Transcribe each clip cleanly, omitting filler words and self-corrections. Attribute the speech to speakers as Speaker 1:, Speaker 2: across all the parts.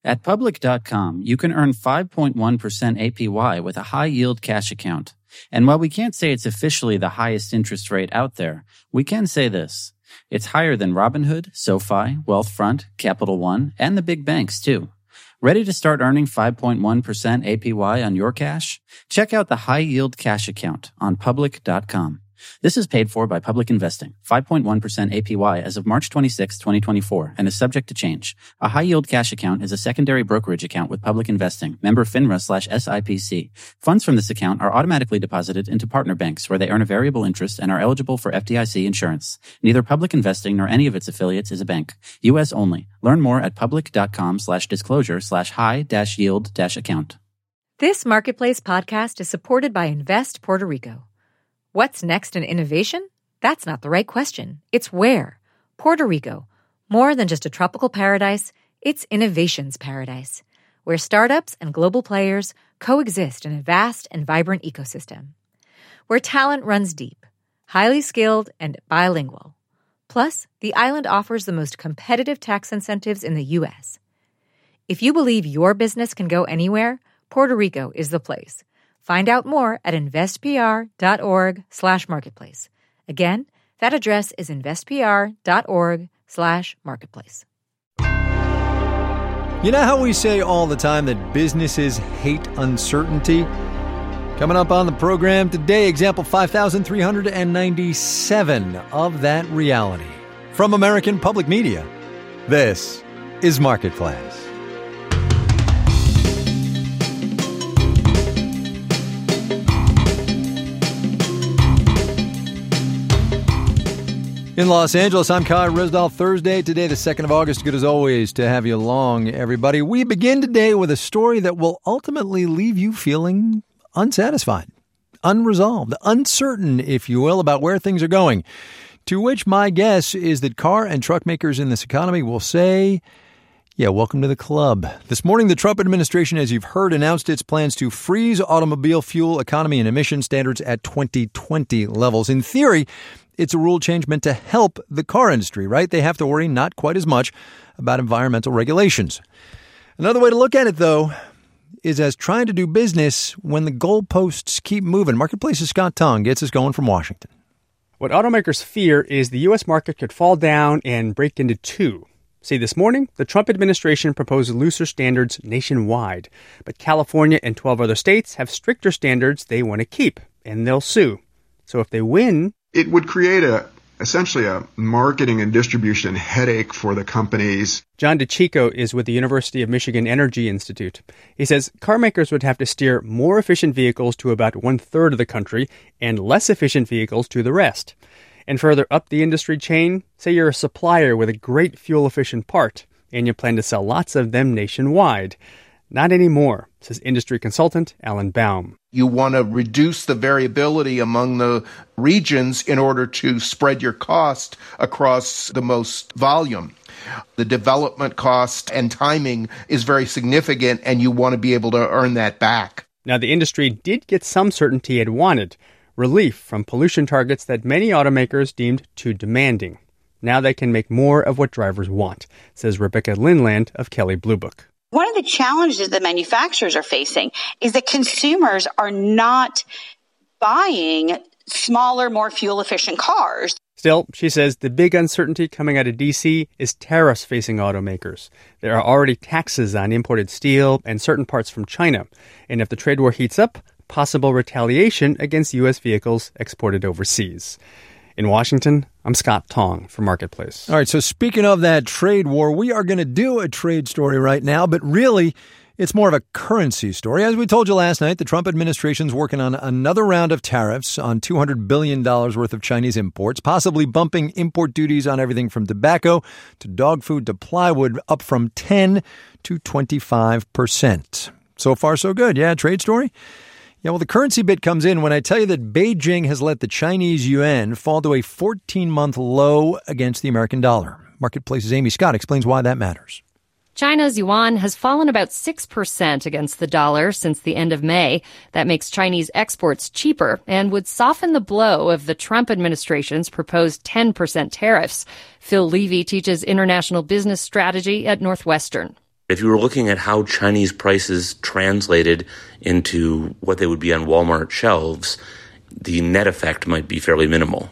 Speaker 1: At Public.com, you can earn 5.1% APY with a high-yield cash account. And while we can't say it's officially the highest interest rate out there, we can say this. It's higher than Robinhood, SoFi, Wealthfront, Capital One, and the big banks, too. Ready to start earning 5.1% APY on your cash? Check out the high-yield cash account on Public.com. This is paid for by Public Investing, 5.1% APY as of March 26, 2024, and is subject to change. A high-yield cash account is a secondary brokerage account with Public Investing, member FINRA/SIPC. Funds from this account are automatically deposited into partner banks where they earn a variable interest and are eligible for FDIC insurance. Neither Public Investing nor any of its affiliates is a bank. U.S. only. Learn more at public.com/disclosure/high-yield-account.
Speaker 2: This Marketplace podcast is supported by Invest Puerto Rico. What's next in innovation? That's not the right question. It's where. Puerto Rico. More than just a tropical paradise, it's innovation's paradise, where startups and global players coexist in a vast and vibrant ecosystem. Where talent runs deep, highly skilled, and bilingual. Plus, the island offers the most competitive tax incentives in the U.S. If you believe your business can go anywhere, Puerto Rico is the place. Find out more at investpr.org/marketplace. Again, that address is investpr.org/marketplace.
Speaker 3: You know how we say all the time that businesses hate uncertainty? Coming up on the program today, example 5,397 of that reality. From American Public Media, this is Marketplace. In Los Angeles, I'm Kai Ryssdal. Thursday, today, the 2nd of August. Good as always to have you along, everybody. We begin today with a story that will ultimately leave you feeling unsatisfied, unresolved, uncertain, if you will, about where things are going. To which my guess is that car and truck makers in this economy will say, yeah, welcome to the club. This morning, the Trump administration, as you've heard, announced its plans to freeze automobile fuel economy and emission standards at 2020 levels. In theory, it's a rule change meant to help the car industry, right? They have to worry not quite as much about environmental regulations. Another way to look at it, though, is as trying to do business when the goalposts keep moving. Marketplace's Scott Tong gets us going from Washington.
Speaker 4: What automakers fear is the U.S. market could fall down and break into two. See, this morning, the Trump administration proposed looser standards nationwide, but California and 12 other states have stricter standards they want to keep, and they'll sue. So if they win,
Speaker 5: it would create essentially a marketing and distribution headache for the companies.
Speaker 4: John DeCicco is with the University of Michigan Energy Institute. He says car makers would have to steer more efficient vehicles to about 1/3 of the country and less efficient vehicles to the rest. And further up the industry chain, say you're a supplier with a great fuel-efficient part, and you plan to sell lots of them nationwide. Not anymore, says industry consultant Alan Baum.
Speaker 6: You want to reduce the variability among the regions in order to spread your cost across the most volume. The development cost and timing is very significant, and you want to be able to earn that back.
Speaker 4: Now, the industry did get some certainty it wanted, relief from pollution targets that many automakers deemed too demanding. Now they can make more of what drivers want, says Rebecca Linland of Kelley Blue Book.
Speaker 7: One of the challenges that manufacturers are facing is that consumers are not buying smaller, more fuel-efficient cars.
Speaker 4: Still, she says the big uncertainty coming out of D.C. is tariffs facing automakers. There are already taxes on imported steel and certain parts from China. And if the trade war heats up, possible retaliation against U.S. vehicles exported overseas. In Washington, I'm Scott Tong for Marketplace.
Speaker 3: All right, so speaking of that trade war, we are going to do a trade story right now, but really, it's more of a currency story. As we told you last night, the Trump administration's working on another round of tariffs on $200 billion worth of Chinese imports, possibly bumping import duties on everything from tobacco to dog food to plywood up from 10 to 25%. So far, so good. Yeah, trade story? Yeah, well, the currency bit comes in when I tell you that Beijing has let the Chinese yuan fall to a 14-month low against the American dollar. Marketplace's Amy Scott explains why that matters.
Speaker 8: China's yuan has fallen about 6% against the dollar since the end of May. That makes Chinese exports cheaper and would soften the blow of the Trump administration's proposed 10% tariffs. Phil Levy teaches international business strategy at Northwestern.
Speaker 9: If you were looking at how Chinese prices translated into what they would be on Walmart shelves, the net effect might be fairly minimal.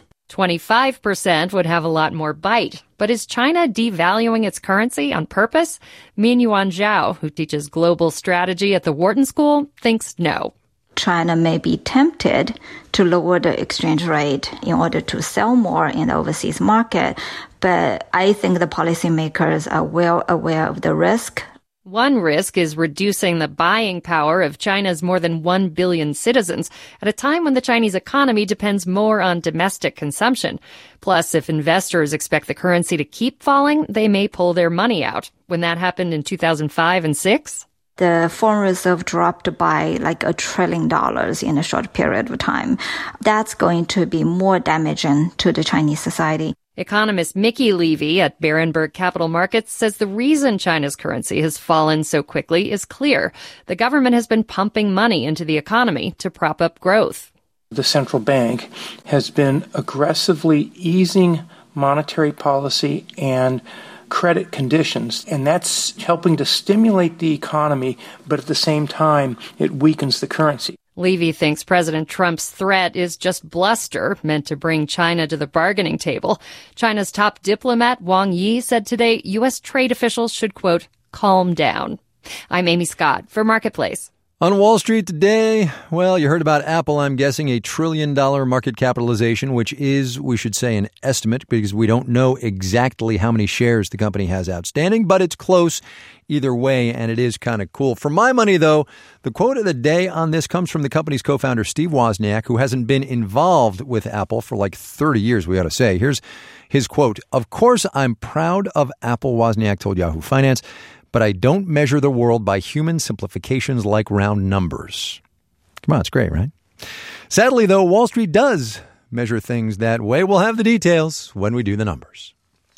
Speaker 8: 25% would have a lot more bite. But is China devaluing its currency on purpose? Min-Yuan Zhao, who teaches global strategy at the Wharton School, thinks no.
Speaker 10: China may be tempted to lower the exchange rate in order to sell more in the overseas market, but I think the policymakers are well aware of the risk.
Speaker 8: One risk is reducing the buying power of China's more than 1 billion citizens at a time when the Chinese economy depends more on domestic consumption. Plus, if investors expect the currency to keep falling, they may pull their money out. When that happened in 2005 and 2006,
Speaker 10: the foreign reserve dropped by like $1 trillion in a short period of time. That's going to be more damaging to the Chinese society.
Speaker 8: Economist Mickey Levy at Berenberg Capital Markets says the reason China's currency has fallen so quickly is clear. The government has been pumping money into the economy to prop up growth.
Speaker 11: The central bank has been aggressively easing monetary policy and credit conditions, and that's helping to stimulate the economy, but at the same time, it weakens the currency.
Speaker 8: Levy thinks President Trump's threat is just bluster meant to bring China to the bargaining table. China's top diplomat, Wang Yi, said today U.S. trade officials should, quote, calm down. I'm Amy Scott for Marketplace.
Speaker 3: On Wall Street today, well, you heard about Apple, I'm guessing, $1 trillion market capitalization, which is, we should say, an estimate because we don't know exactly how many shares the company has outstanding, but it's close either way, and it is kind of cool. For my money, though, the quote of the day on this comes from the company's co-founder, Steve Wozniak, who hasn't been involved with Apple for like 30 years, we ought to say. Here's his quote. "Of course, I'm proud of Apple," Wozniak told Yahoo Finance, "but I don't measure the world by human simplifications like round numbers." Come on, it's great, right? Sadly, though, Wall Street does measure things that way. We'll have the details when we do the numbers.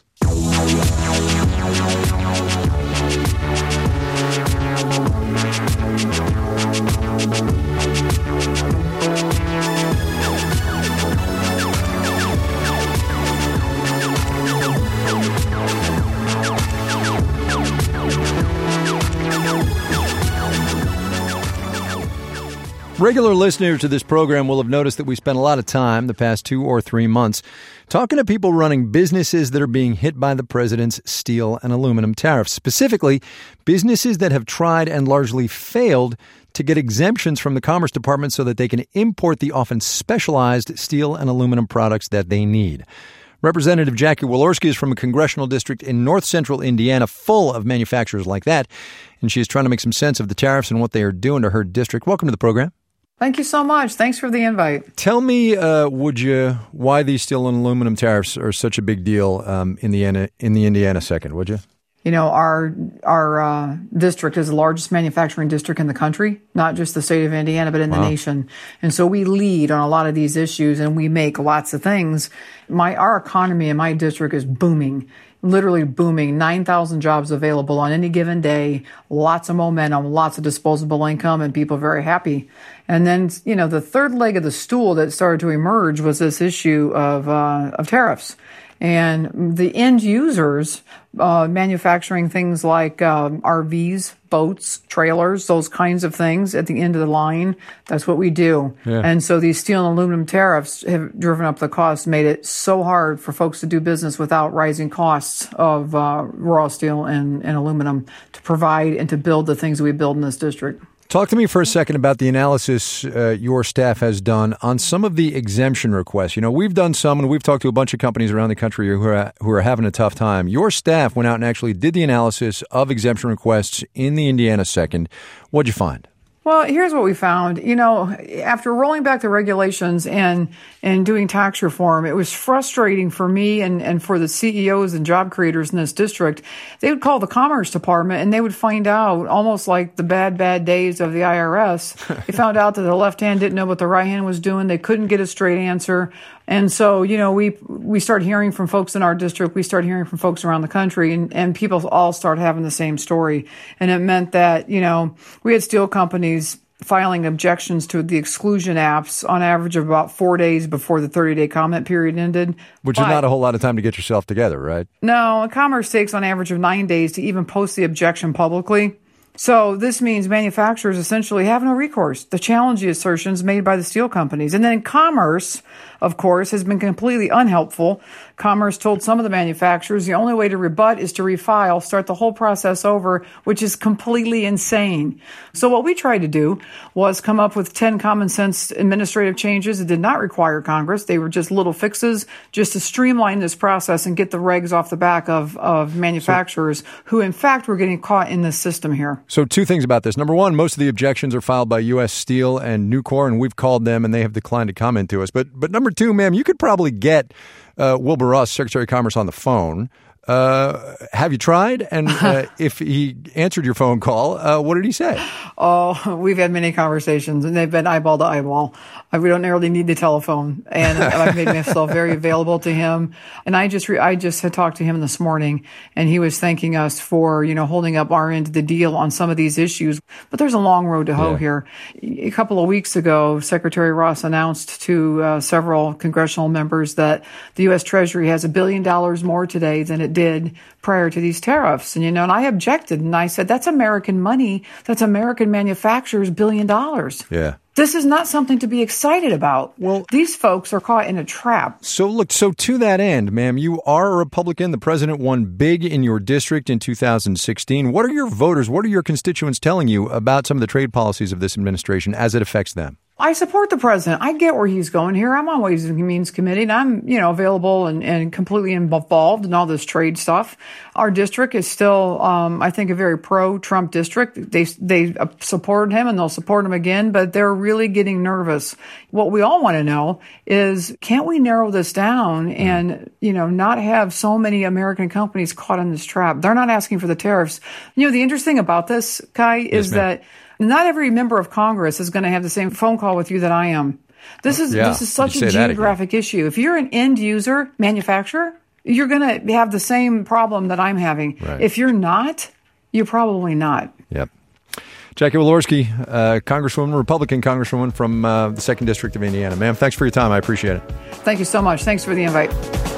Speaker 3: Regular listeners to this program will have noticed that we spent a lot of time the past 2 or 3 months talking to people running businesses that are being hit by the president's steel and aluminum tariffs, specifically businesses that have tried and largely failed to get exemptions from the Commerce Department so that they can import the often specialized steel and aluminum products that they need. Representative Jackie Walorski is from a congressional district in north central Indiana full of manufacturers like that, and she is trying to make some sense of the tariffs and what they are doing to her district. Welcome to the program.
Speaker 12: Thank you so much. Thanks for the invite.
Speaker 3: Tell me, would you, why these steel and aluminum tariffs are such a big deal in the Indiana second, would you?
Speaker 12: You know, our district is the largest manufacturing district in the country, not just the state of Indiana, but in the nation. And so we lead on a lot of these issues, and we make lots of things. Our economy in my district is booming. Literally booming, 9,000 jobs available on any given day, lots of momentum, lots of disposable income, and people very happy. And then, you know, the third leg of the stool that started to emerge was this issue of tariffs. And the end users, manufacturing things like RVs, boats, trailers, those kinds of things at the end of the line, that's what we do. Yeah. And so these steel and aluminum tariffs have driven up the costs, made it so hard for folks to do business without rising costs of raw steel and aluminum to provide and to build the things we build in this district.
Speaker 3: Talk to me for a second about the analysis your staff has done on some of the exemption requests. You know, we've done some, and we've talked to a bunch of companies around the country who are having a tough time. Your staff went out and actually did the analysis of exemption requests in the Indiana second. What'd you find?
Speaker 12: Well, here's what we found. You know, after rolling back the regulations and doing tax reform, it was frustrating for me and for the CEOs and job creators in this district. They would call the Commerce Department and they would find out, almost like the bad days of the IRS. They found out that the left hand didn't know what the right hand was doing. They couldn't get a straight answer. And so, you know, we started hearing from folks in our district. We started hearing from folks around the country, and people all started having the same story. And it meant that, you know, we had steel companies filing objections to the exclusion apps on average of about 4 days before the 30-day comment period ended.
Speaker 3: Which is not a whole lot of time to get yourself together, right?
Speaker 12: No, Commerce takes on average of 9 days to even post the objection publicly. So this means manufacturers essentially have no recourse to challenge the assertions made by the steel companies. And then Commerce, of course, has been completely unhelpful. Commerce told some of the manufacturers the only way to rebut is to refile, start the whole process over, which is completely insane. So what we tried to do was come up with 10 common sense administrative changes that did not require Congress. They were just little fixes just to streamline this process and get the regs off the back of manufacturers who, in fact, were getting caught in this system here.
Speaker 3: So 2 things about this. Number 1, most of the objections are filed by U.S. Steel and Nucor, and we've called them, and they have declined to comment to us. But number 2, ma'am, you could probably get Wilbur Ross, Secretary of Commerce, on the phone. Have you tried? And if he answered your phone call, what did he say?
Speaker 12: Oh, we've had many conversations, and they've been eyeball to eyeball. We don't really need the telephone, and I've made myself very available to him. And I just had talked to him this morning, and he was thanking us for, holding up our end of the deal on some of these issues. But there's a long road to hoe here. A couple of weeks ago, Secretary Ross announced to several congressional members that the U.S. Treasury has $1 billion more today than it did prior to these tariffs. And, and I objected, and I said, that's American money. That's American manufacturers' $1 billion.
Speaker 3: Yeah.
Speaker 12: This is not something to be excited about. Well, these folks are caught in a trap.
Speaker 3: So to that end, ma'am, you are a Republican. The president won big in your district in 2016. What are your voters, what are your constituents telling you about some of the trade policies of this administration as it affects them?
Speaker 12: I support the president. I get where he's going here. I'm on Ways and Means Committee, and I'm, available and completely involved in all this trade stuff. Our district is still, I think, a very pro-Trump district. They supported him, and they'll support him again, but they're really getting nervous. What we all want to know is, can't we narrow this down and, not have so many American companies caught in this trap? They're not asking for the tariffs. The interesting about this, Kai, is that not every member of Congress is going to have the same phone call with you that I am. This is such a geographic issue. If you're an end user manufacturer, you're going to have the same problem that I'm having. Right. If you're not, you're probably not.
Speaker 3: Yep. Jackie Walorski, Congresswoman, Republican Congresswoman from the 2nd District of Indiana. Ma'am, thanks for your time. I appreciate it.
Speaker 12: Thank you so much. Thanks for the invite.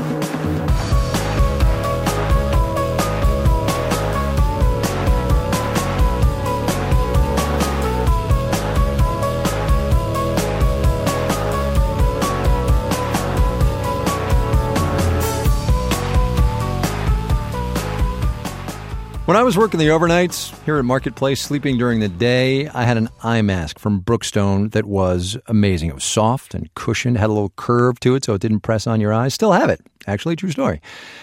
Speaker 3: When I was working the overnights here at Marketplace, sleeping during the day, I had an eye mask from Brookstone that was amazing. It was soft and cushioned, had a little curve to it so it didn't press on your eyes. Still have it. Actually, true story.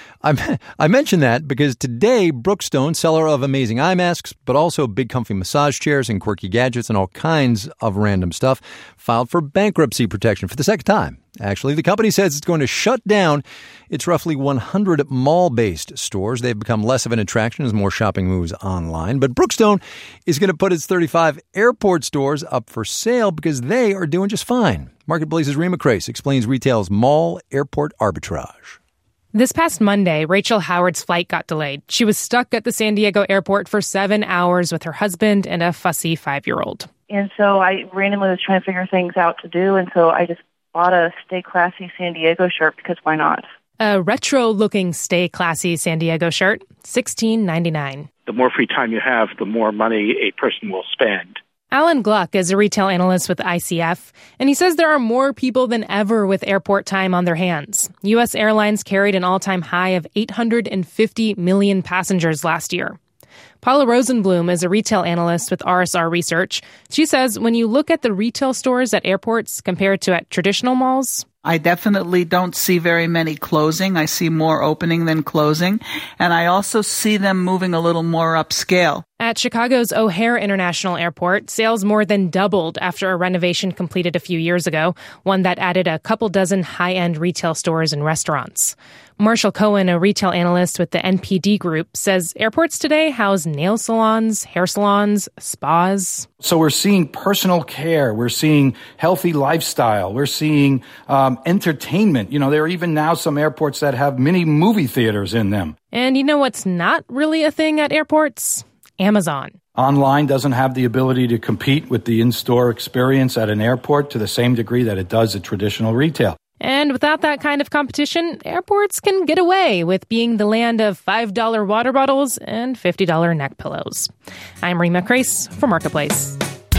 Speaker 3: I mention that because today, Brookstone, seller of amazing eye masks, but also big comfy massage chairs and quirky gadgets and all kinds of random stuff, filed for bankruptcy protection for the 2nd time. Actually, the company says it's going to shut down its roughly 100 mall-based stores. They've become less of an attraction as more shopping moves online. But Brookstone is going to put its 35 airport stores up for sale because they are doing just fine. Marketplace's Rima Crace explains retail's mall-airport arbitrage.
Speaker 13: This past Monday, Rachel Howard's flight got delayed. She was stuck at the San Diego airport for 7 hours with her husband and a fussy 5-year-old.
Speaker 14: And so I randomly was trying to figure things out to do, and so I just bought a Stay Classy San Diego shirt because why not?
Speaker 13: A retro-looking Stay Classy San Diego shirt, $16.99.
Speaker 15: The more free time you have, the more money a person will spend.
Speaker 13: Alan Gluck is a retail analyst with ICF, and he says there are more people than ever with airport time on their hands. U.S. airlines carried an all-time high of 850 million passengers last year. Paula Rosenblum is a retail analyst with RSR Research. She says when you look at the retail stores at airports compared to at traditional malls,
Speaker 16: I definitely don't see very many closing. I see more opening than closing. And I also see them moving a little more upscale.
Speaker 13: At Chicago's O'Hare International Airport, sales more than doubled after a renovation completed a few years ago, one that added a couple dozen high-end retail stores and restaurants. Marshall Cohen, a retail analyst with the NPD Group, says airports today house nail salons, hair salons, spas.
Speaker 17: So we're seeing personal care. We're seeing healthy lifestyle. We're seeing entertainment. There are even now some airports that have mini movie theaters in them.
Speaker 13: And you know what's not really a thing at airports? Amazon.
Speaker 17: Online doesn't have the ability to compete with the in-store experience at an airport to the same degree that it does at traditional retail.
Speaker 13: And without that kind of competition, airports can get away with being the land of $5 water bottles and $50 neck pillows. I'm Rima Crace for Marketplace.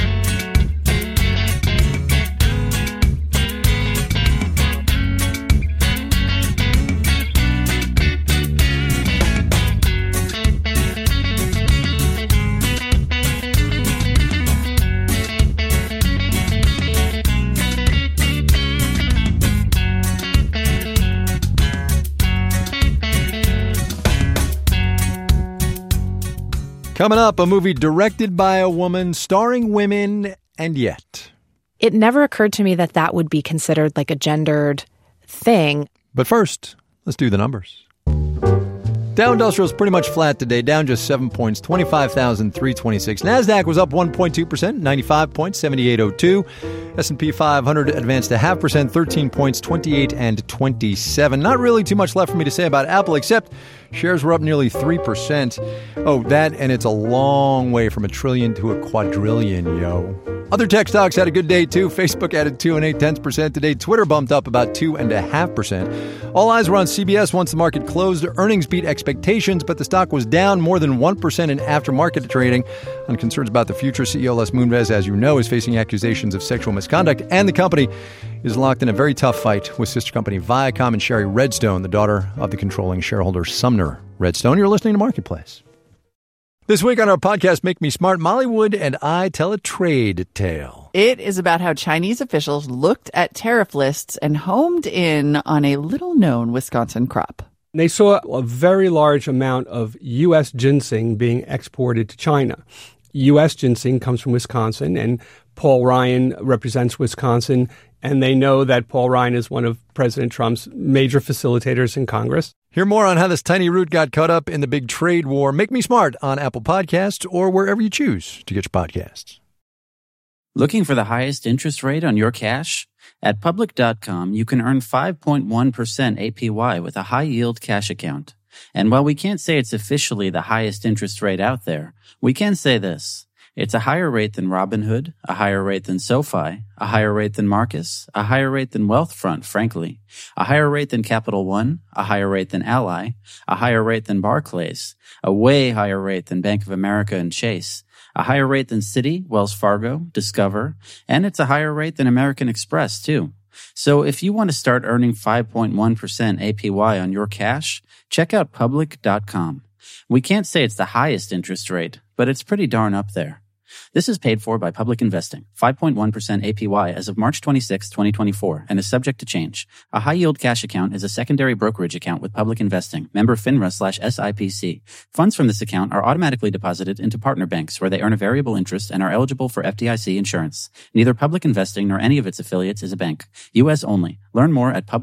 Speaker 3: Coming up, a movie directed by a woman, starring women, and yet.
Speaker 13: It never occurred to me that that would be considered like a gendered thing.
Speaker 3: But first, let's do the numbers. Dow Industrial is pretty much flat today, down just 7 points, 25,326. NASDAQ was up 1.2%, 95 points, 7802. S&P 500 advanced a 0.5%, 13 points, 28 and 27. Not really too much left for me to say about Apple, except shares were up nearly 3%. Oh, that, and it's a long way from a trillion to a quadrillion, yo. Other tech stocks had a good day, too. Facebook added 2 0.8% today. Twitter bumped up about 2.5%. All eyes were on CBS once the market closed. Earnings beat expectations, but the stock was down more than 1% in aftermarket trading on concerns about the future. CEO Les Moonves, as you know, is facing accusations of sexual misconduct, and the company is locked in a very tough fight with sister company Viacom and Sherry Redstone, the daughter of the controlling shareholder Sumner Redstone. You're listening to Marketplace. This week on our podcast, Make Me Smart, Molly Wood and I tell a trade tale.
Speaker 18: It is about how Chinese officials looked at tariff lists and homed in on a little-known Wisconsin crop.
Speaker 19: They saw a very large amount of U.S. ginseng being exported to China. U.S. ginseng comes from Wisconsin, and Paul Ryan represents Wisconsin, and they know that Paul Ryan is one of President Trump's major facilitators in Congress.
Speaker 3: Hear more on how this tiny root got caught up in the big trade war. Make Me Smart on Apple Podcasts or wherever you choose to get your podcasts.
Speaker 1: Looking for the highest interest rate on your cash? At Public.com, you can earn 5.1% APY with a high-yield cash account. And while we can't say it's officially the highest interest rate out there, we can say this. It's a higher rate than Robinhood, a higher rate than SoFi, a higher rate than Marcus, a higher rate than Wealthfront, frankly, a higher rate than Capital One, a higher rate than Ally, a higher rate than Barclays, a way higher rate than Bank of America and Chase, a higher rate than Citi, Wells Fargo, Discover, and it's a higher rate than American Express, too. So if you want to start earning 5.1% APY on your cash, check out Public.com. We can't say it's the highest interest rate, but it's pretty darn up there. This is paid for by Public Investing, 5.1% APY as of March 26, 2024, and is subject to change. A high-yield cash account is a secondary brokerage account with Public Investing, member FINRA/SIPC. Funds from this account are automatically deposited into partner banks where they earn a variable interest and are eligible for FDIC insurance. Neither Public Investing nor any of its affiliates is a bank. U.S. only. Learn more at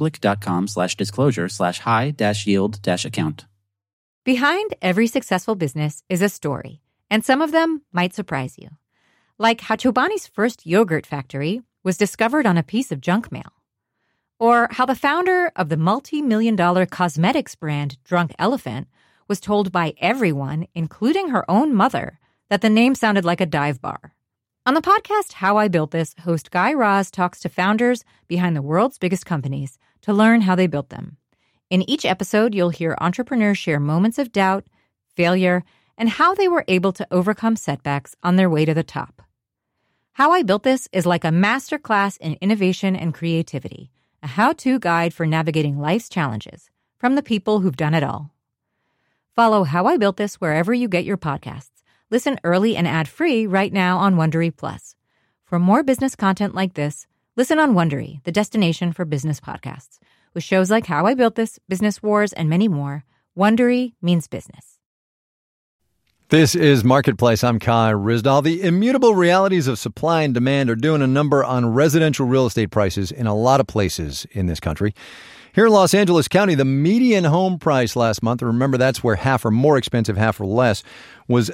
Speaker 1: public.com/disclosure/high-yield-account.
Speaker 2: Behind every successful business is a story, and some of them might surprise you. Like how Chobani's first yogurt factory was discovered on a piece of junk mail. Or how the founder of the multi-million-dollar cosmetics brand Drunk Elephant was told by everyone, including her own mother, that the name sounded like a dive bar. On the podcast How I Built This, host Guy Raz talks to founders behind the world's biggest companies to learn how they built them. In each episode, you'll hear entrepreneurs share moments of doubt, failure, and how they were able to overcome setbacks on their way to the top. How I Built This is like a masterclass in innovation and creativity, a how-to guide for navigating life's challenges from the people who've done it all. Follow How I Built This wherever you get your podcasts. Listen early and ad-free right now on Wondery Plus. For more business content like this, listen on Wondery, the destination for business podcasts. With shows like How I Built This, Business Wars, and many more, Wondery means business.
Speaker 3: This is Marketplace. I'm Kai Ryssdal. The immutable realities of supply and demand are doing a number on residential real estate prices in a lot of places in this country. Here in Los Angeles County, the median home price last month, remember that's where half are more expensive, half are less, was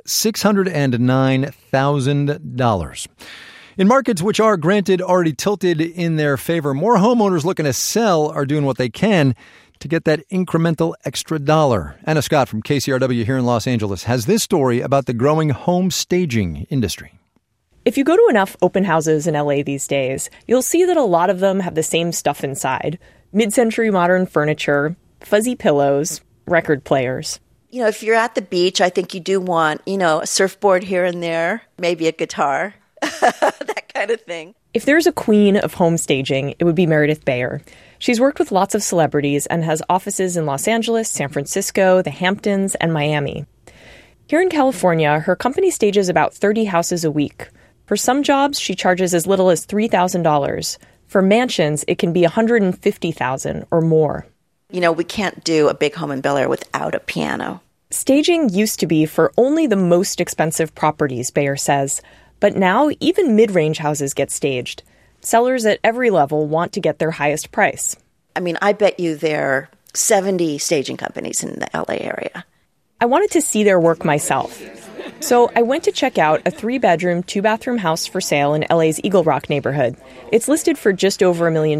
Speaker 3: $609,000. In markets which are, granted, already tilted in their favor, more homeowners looking to sell are doing what they can to get that incremental extra dollar. Anna Scott from KCRW here in Los Angeles has this story about the growing home staging industry.
Speaker 20: If you go to enough open houses in LA these days, you'll see that a lot of them have the same stuff inside. Mid-century modern furniture, fuzzy pillows, record players.
Speaker 21: You know, if you're at the beach, I think you do want, a surfboard here and there, maybe a guitar, that kind of thing.
Speaker 20: If there's a queen of home staging, it would be Meredith Bayer. She's worked with lots of celebrities and has offices in Los Angeles, San Francisco, the Hamptons, and Miami. Here in California, her company stages about 30 houses a week. For some jobs, she charges as little as $3,000. For mansions, it can be $150,000 or more.
Speaker 21: We can't do a big home in Bel Air without a piano.
Speaker 20: Staging used to be for only the most expensive properties, Bayer says. But now, even mid-range houses get staged. Sellers at every level want to get their highest price.
Speaker 21: I bet you there are 70 staging companies in the LA area.
Speaker 20: I wanted to see their work myself. So I went to check out a 3-bedroom, 2-bathroom house for sale in LA's Eagle Rock neighborhood. It's listed for just over $1 million.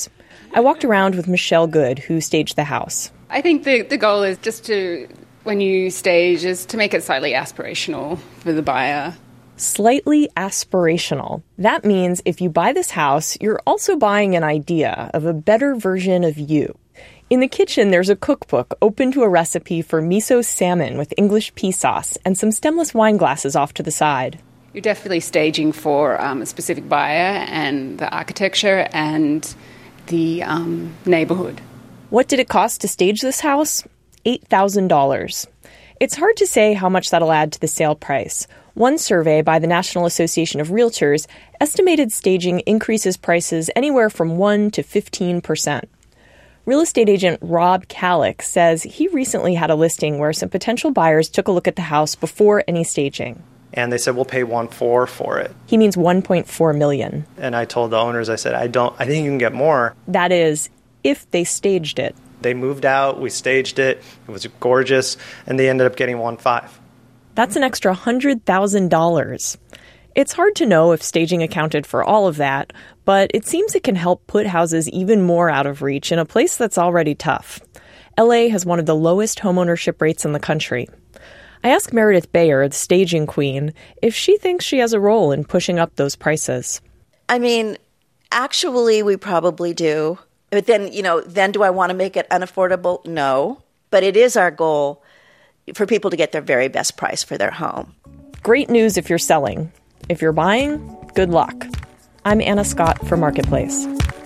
Speaker 20: I walked around with Michelle Good, who staged the house.
Speaker 22: I think the goal is just to, when you stage, is to make it slightly aspirational for the buyer.
Speaker 20: Slightly aspirational. That means if you buy this house, you're also buying an idea of a better version of you. In the kitchen, there's a cookbook open to a recipe for miso salmon with English pea sauce and some stemless wine glasses off to the side.
Speaker 22: You're definitely staging for a specific buyer and the architecture and the neighborhood.
Speaker 20: What did it cost to stage this house? $8,000. It's hard to say how much that'll add to the sale price. One survey by the National Association of Realtors estimated staging increases prices anywhere from 1% to 15%. Real estate agent Rob Kallick says he recently had a listing where some potential buyers took a look at the house before any staging.
Speaker 23: And they said, we'll pay $1.4 million for it.
Speaker 20: He means $1.4 million.
Speaker 23: And I told the owners, I said, I think you can get more.
Speaker 20: That is, if they staged it.
Speaker 23: They moved out, we staged it, it was gorgeous, and they ended up getting $1.5 million.
Speaker 20: That's an extra $100,000. It's hard to know if staging accounted for all of that, but it seems it can help put houses even more out of reach in a place that's already tough. LA has one of the lowest homeownership rates in the country. I asked Meredith Bayer, the staging queen, if she thinks she has a role in pushing up those prices.
Speaker 21: Actually, we probably do. But then, then do I want to make it unaffordable? No. But it is our goal for people to get their very best price for their home.
Speaker 20: Great news if you're selling. If you're buying, good luck. I'm Anna Scott for Marketplace.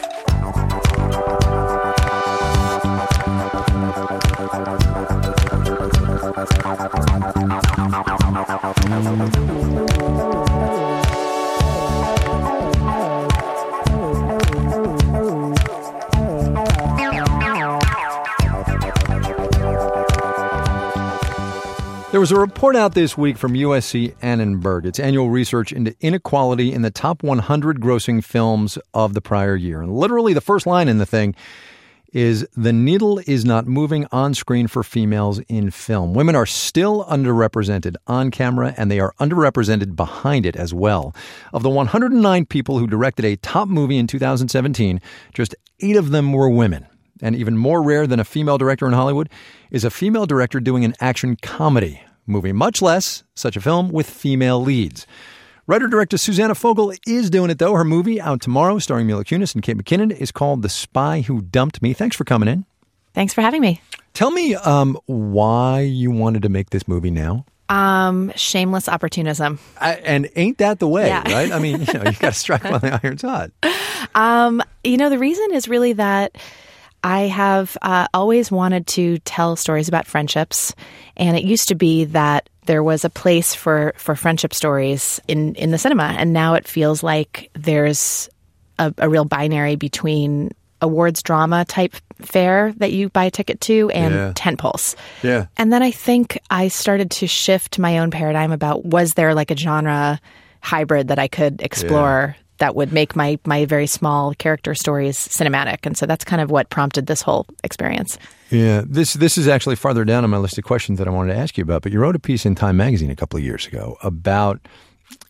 Speaker 3: There was a report out this week from USC Annenberg, its annual research into inequality in the top 100 grossing films of the prior year. And literally the first line in the thing is, "The needle is not moving on screen for females in film." Women are still underrepresented on camera, and they are underrepresented behind it as well. Of the 109 people who directed a top movie in 2017, just 8 of them were women. And even more rare than a female director in Hollywood is a female director doing an action comedy movie, much less such a film with female leads. Writer-director Susanna Fogel is doing it, though. Her movie, out tomorrow, starring Mila Kunis and Kate McKinnon, is called The Spy Who Dumped Me. Thanks for coming in.
Speaker 24: Thanks for having me.
Speaker 3: Tell me why you wanted to make this movie now.
Speaker 24: Shameless opportunism.
Speaker 3: And ain't that the way,
Speaker 24: yeah.
Speaker 3: Right? I mean, you got to strike while the iron's hot.
Speaker 24: The reason is really that I have always wanted to tell stories about friendships, and it used to be that there was a place for friendship stories in the cinema, and now it feels like there's a real binary between awards drama type fare that you buy a ticket to and tentpoles.
Speaker 3: Yeah.
Speaker 24: And then I think I started to shift my own paradigm about, was there like a genre hybrid that I could explore that would make my very small character stories cinematic. And so that's kind of what prompted this whole experience.
Speaker 3: Yeah, this is actually farther down on my list of questions that I wanted to ask you about. But you wrote a piece in Time magazine a couple of years ago about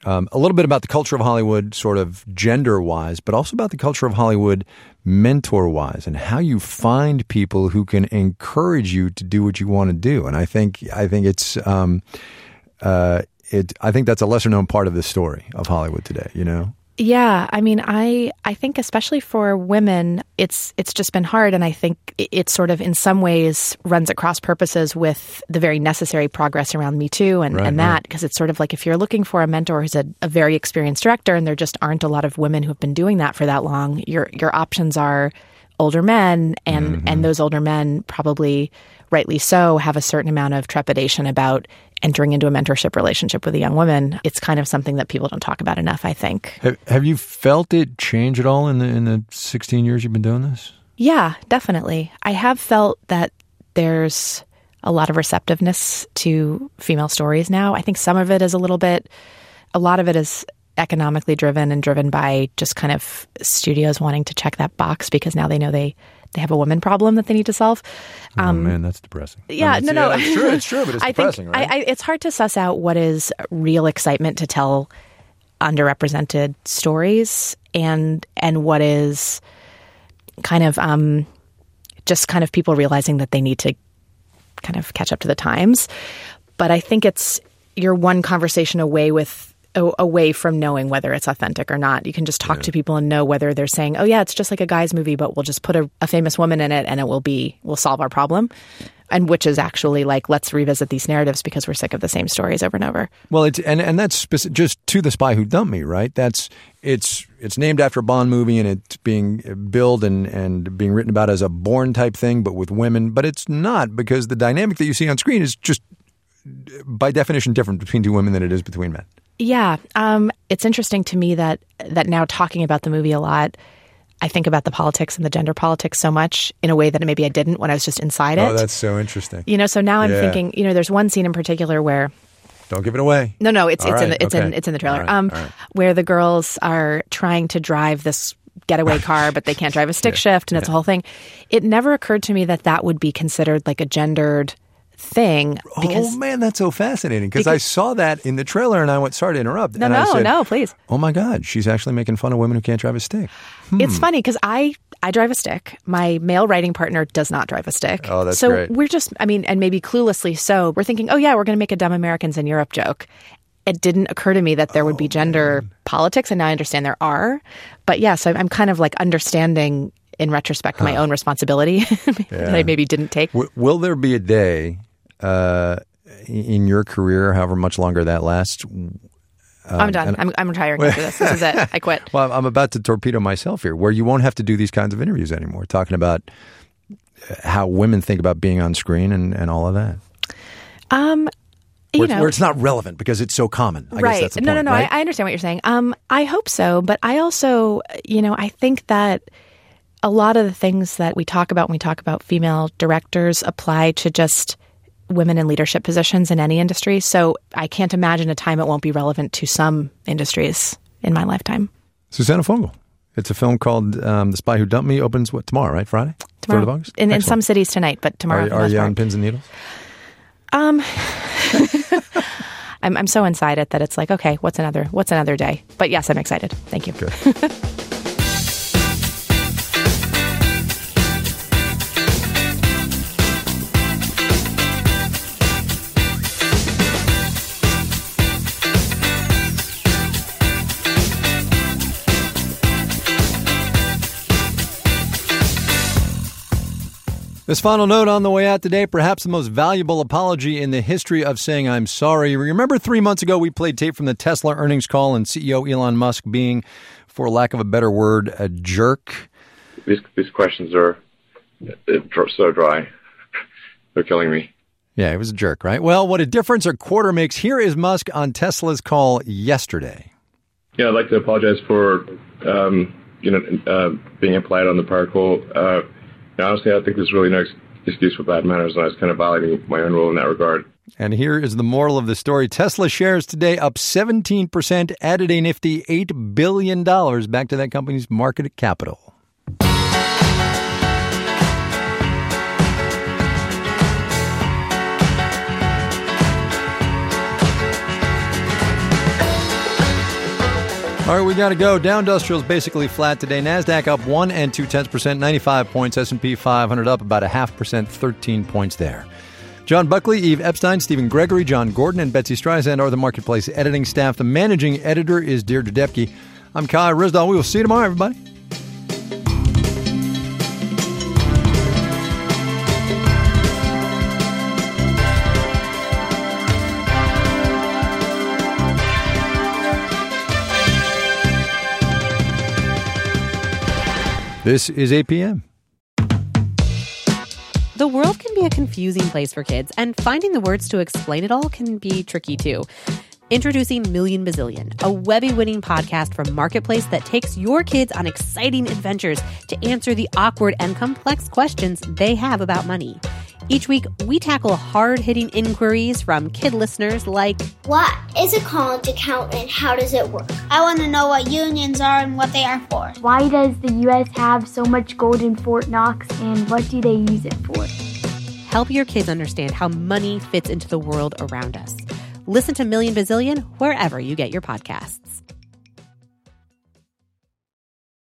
Speaker 3: a little bit about the culture of Hollywood, sort of gender-wise, but also about the culture of Hollywood mentor-wise, and how you find people who can encourage you to do what you want to do. And I think it's I think that's a lesser-known part of the story of Hollywood today. You know.
Speaker 24: Yeah, I mean, I think especially for women, it's just been hard, and I think it sort of in some ways runs at cross purposes with the very necessary progress around Me Too and that, because it's sort of like if you're looking for a mentor who's a very experienced director, and there just aren't a lot of women who have been doing that for that long, your options are older men, and those older men probably, rightly so, have a certain amount of trepidation about entering into a mentorship relationship with a young woman. It's kind of something that people don't talk about enough, I think.
Speaker 3: Have you felt it change at all in the 16 years you've been doing this?
Speaker 24: Yeah, definitely. I have felt that there's a lot of receptiveness to female stories now. I think some of it is a lot of it is economically driven and driven by just kind of studios wanting to check that box because now they know they have a woman problem that they need to solve.
Speaker 3: Oh, man, that's depressing.
Speaker 24: Yeah, no.
Speaker 3: It's true, but it's depressing, right?
Speaker 24: It's hard to suss out what is real excitement to tell underrepresented stories and what is kind of just kind of people realizing that they need to kind of catch up to the times. But I think you're one conversation away from knowing whether it's authentic or not. You can just talk to people and know whether they're saying, oh yeah, it's just like a guy's movie, but we'll just put a famous woman in it and we'll solve our problem. And which is actually like, let's revisit these narratives because we're sick of the same stories over and over.
Speaker 3: Well, and that's just to The Spy Who Dumped Me, right? It's named after a Bond movie and it's being billed and being written about as a Bourne type thing, but with women. But it's not, because the dynamic that you see on screen is just by definition different between two women than it is between men.
Speaker 24: Yeah. It's interesting to me that now talking about the movie a lot, I think about the politics and the gender politics so much in a way that maybe I didn't when I was just inside it.
Speaker 3: Oh, that's so interesting.
Speaker 24: So now I'm thinking, there's one scene in particular where...
Speaker 3: Don't give it away.
Speaker 24: No, it's in the trailer.
Speaker 3: All right.
Speaker 24: Where the girls are trying to drive this getaway car, but they can't drive a stick shift, and it's a whole thing. It never occurred to me that would be considered like a gendered thing.
Speaker 3: Oh man, that's so fascinating, because I saw that in the trailer and I went, sorry to interrupt.
Speaker 24: No, please.
Speaker 3: Oh my God, she's actually making fun of women who can't drive a stick.
Speaker 24: It's funny because I drive a stick. My male writing partner does not drive a stick.
Speaker 3: Oh, that's
Speaker 24: so
Speaker 3: great.
Speaker 24: We're just, and maybe cluelessly so, we're thinking, oh yeah, we're going to make a dumb Americans in Europe joke. It didn't occur to me that there would be gender politics, and now I understand there are. But yeah, so I'm kind of like understanding in retrospect my own responsibility that I maybe didn't take.
Speaker 3: Will there be a day in your career, however much longer that lasts?
Speaker 24: I'm done. I'm retiring after this. This is it. I quit.
Speaker 3: Well, I'm about to torpedo myself here, where you won't have to do these kinds of interviews anymore, talking about how women think about being on screen and all of that. Where it's not relevant because it's so common. I guess that's the point,
Speaker 24: No.
Speaker 3: Right?
Speaker 24: I understand what you're saying. I hope so, but I also, I think that a lot of the things that we talk about when we talk about female directors apply to just women in leadership positions in any industry. So I can't imagine a time it won't be relevant to some industries in my lifetime.
Speaker 3: Susanna Fogel. It's a film called The Spy Who Dumped Me. Opens tomorrow, right? Friday?
Speaker 24: Tomorrow.
Speaker 3: 3rd of August?
Speaker 24: In some cities tonight, but tomorrow.
Speaker 3: Are you on pins and needles?
Speaker 24: I'm so inside it that it's like, okay, what's another day? But yes, I'm excited. Thank you.
Speaker 3: Good. This final note on the way out today, perhaps the most valuable apology in the history of saying I'm sorry. Remember 3 months ago we played tape from the Tesla earnings call and CEO Elon Musk being, for lack of a better word, a jerk?
Speaker 4: These questions are so dry. They're killing me.
Speaker 3: Yeah, he was a jerk, right? Well, what a difference a quarter makes. Here is Musk on Tesla's call yesterday.
Speaker 4: Yeah, I'd like to apologize for being impolite on the power call. Honestly, I think there's really no excuse for bad manners, and I was kind of violating my own rule in that regard.
Speaker 3: And here is the moral of the story. Tesla shares today up 17%, added a nifty $8 billion back to that company's market capital. All right, we got to go. Dow Industrial's basically flat today. NASDAQ up 1 2/10%, 95 points. S&P 500 up about 0.5%, 13 points there. John Buckley, Eve Epstein, Stephen Gregory, John Gordon, and Betsy Streisand are the Marketplace editing staff. The managing editor is Deirdre Depke. I'm Kai Ryssdal. We will see you tomorrow, everybody. This is 8 p.m.
Speaker 5: The world can be a confusing place for kids, and finding the words to explain it all can be tricky too. Introducing Million Bazillion, a Webby-winning podcast from Marketplace that takes your kids on exciting adventures to answer the awkward and complex questions they have about money. Each week, we tackle hard-hitting inquiries from kid listeners like,
Speaker 6: what is a college account and how does it work? I want to know what unions are and what they are for.
Speaker 7: Why does the U.S. have so much gold in Fort Knox and what do they use it for?
Speaker 5: Help your kids understand how money fits into the world around us. Listen to Million Bazillion wherever you get your podcasts.